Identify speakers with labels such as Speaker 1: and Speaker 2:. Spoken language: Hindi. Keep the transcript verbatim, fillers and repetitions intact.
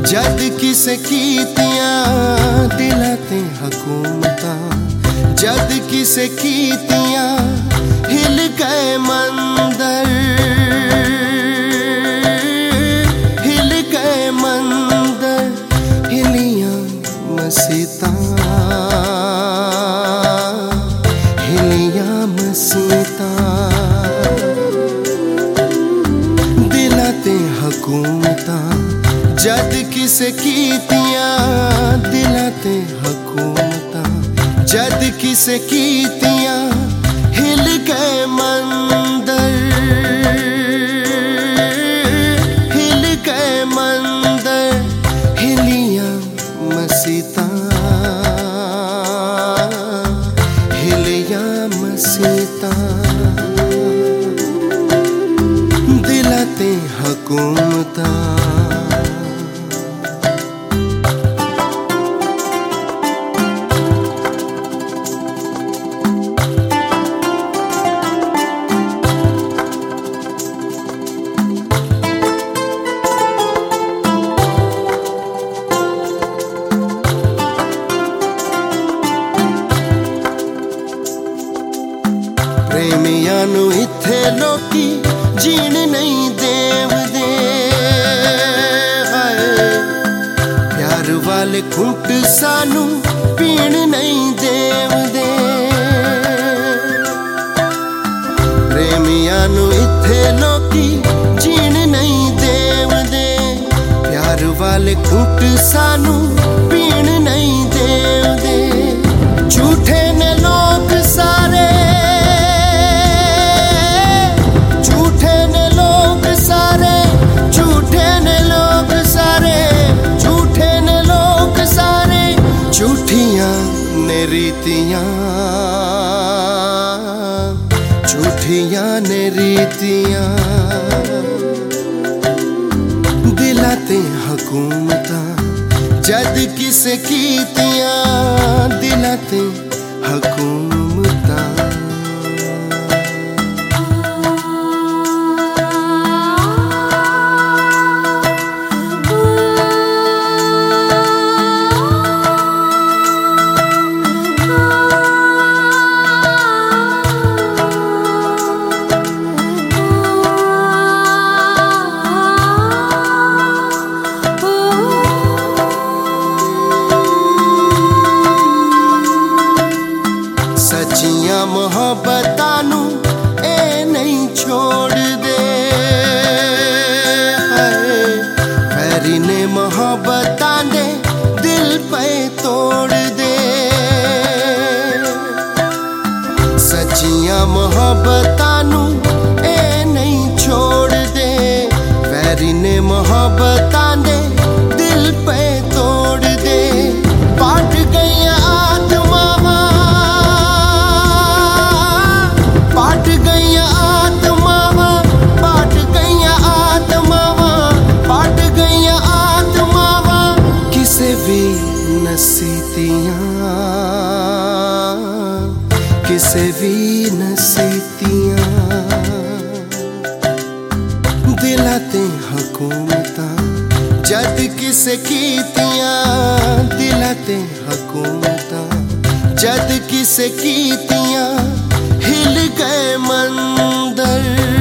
Speaker 1: जद किसे कीतियां दिलाते हुकूमतां, जद किसे कीतियां हिल गए मंदर, हिल गए मंदर, हिलियां मसीतां, हिलियां मसीतां, दिलाते हुकूमतां, जद किसे कीतियां दिलाते हुकूमतां, जद किसे कीतियां हिल गए मंदर, हिल गए मंदर, हिलियां मसीतां, हिलियां मसीतां, दिलाते हुकूमतां। प्रेमियां नू इत्थे लोकी जीण नहीं देवदे, प्यार वाले घुट सानू पीण नहीं देवदे, प्रेमियां नू इत्थे लोकी जीण नहीं देवदे, प्यार वाले घुट सानू पीण नहीं देवदे, झूठे ने लोग सारे, झूठियां ने रीतियां, झूठियां ने रीतियां, दिलाते हुकूमतां, जद किसे कीतियां दिलाते हुकूमतां। सच्चियां मोहब्बतां नू ए नहीं छोड़ दे, खैरी ने मोहब्बतां दे दिल पे तोड़ दे, सच्चियां मोहब्बतां नू ए नहीं छोड़ दे, खैरी ने मोहब्बतां दे दिल पे तोड़ दे, पाट गईयां आत्मावां, पाट गईयां आत्मावां, पाट गईयां आत्मावां, पाट गईयां आत्मावां, किसे भी नसीतियां, किसे भी नसीतियां, दिलाते हुकूमतां, जद किसे कीतियां दिलाते हुकूमतां, जद किसे कीतियां हिल गए मंदर।